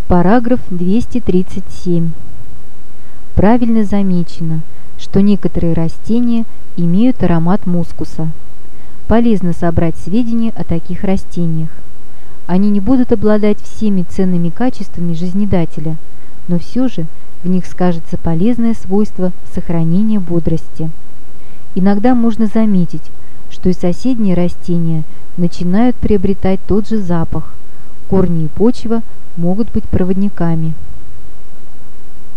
Параграф 237. Правильно замечено, что некоторые растения имеют аромат мускуса. Полезно собрать сведения о таких растениях. Они не будут обладать всеми ценными качествами жизнедателя, но все же в них скажется полезное свойство сохранения бодрости. Иногда можно заметить, что и соседние растения начинают приобретать тот же запах. Корни и почва могут быть проводниками.